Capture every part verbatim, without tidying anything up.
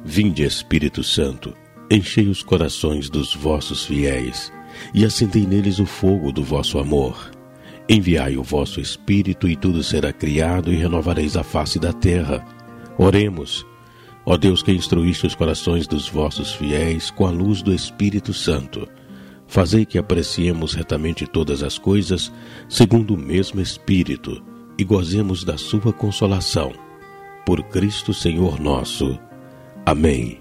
Vinde, Espírito Santo, enchei os corações dos vossos fiéis e acendei neles o fogo do vosso amor. Enviai o vosso Espírito e tudo será criado e renovareis a face da terra. Oremos. Ó Deus, que instruíste os corações dos vossos fiéis com a luz do Espírito Santo, fazei que apreciemos retamente todas as coisas segundo o mesmo Espírito e gozemos da sua consolação. Por Cristo Senhor nosso. Amém.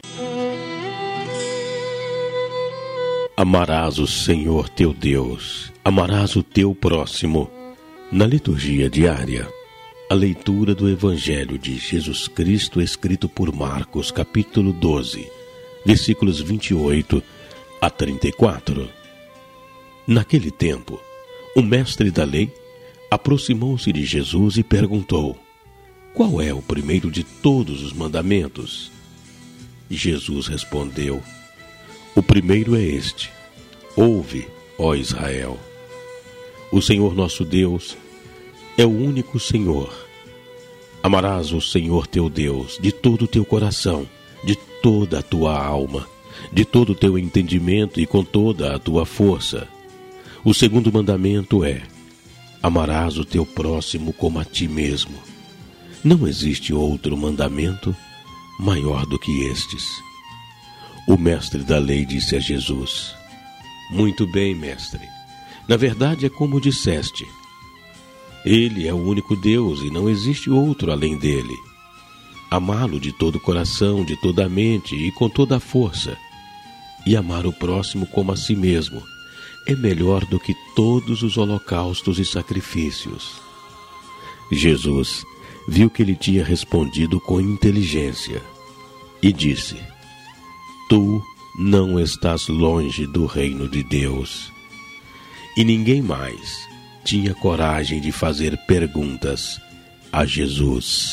Amarás o Senhor teu Deus, amarás o teu próximo. Na liturgia diária, a leitura do Evangelho de Jesus Cristo escrito por Marcos, capítulo doze, versículos vinte e oito a trinta e quatro. Naquele tempo, o mestre da lei aproximou-se de Jesus e perguntou: qual é o primeiro de todos os mandamentos? Jesus respondeu: o primeiro é este: ouve, ó Israel. O Senhor nosso Deus é o único Senhor. Amarás o Senhor teu Deus de todo o teu coração, de toda a tua alma, de todo o teu entendimento e com toda a tua força. O segundo mandamento é: amarás o teu próximo como a ti mesmo. Não existe outro mandamento maior do que estes. O mestre da lei disse a Jesus: muito bem, mestre. Na verdade é como disseste. Ele é o único Deus e não existe outro além dele. Amá-lo de todo o coração, de toda a mente e com toda a força. E amar o próximo como a si mesmo é melhor do que todos os holocaustos e sacrifícios. Jesus viu que ele tinha respondido com inteligência e disse: tu não estás longe do reino de Deus. E ninguém mais tinha coragem de fazer perguntas a Jesus.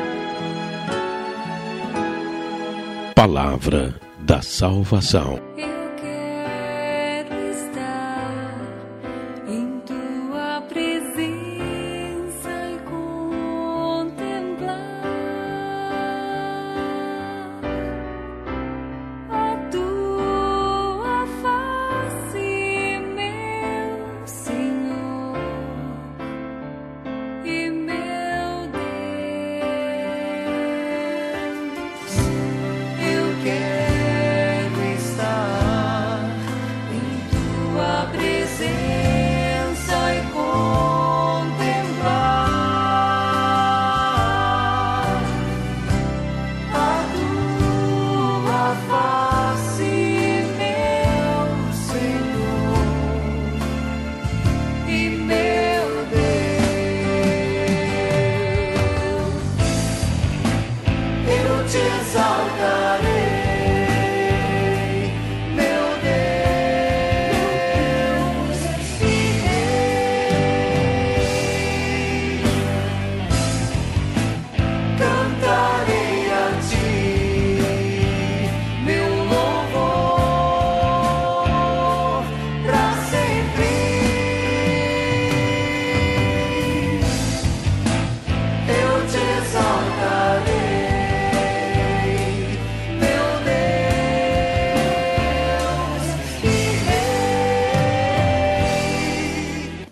Palavra da salvação.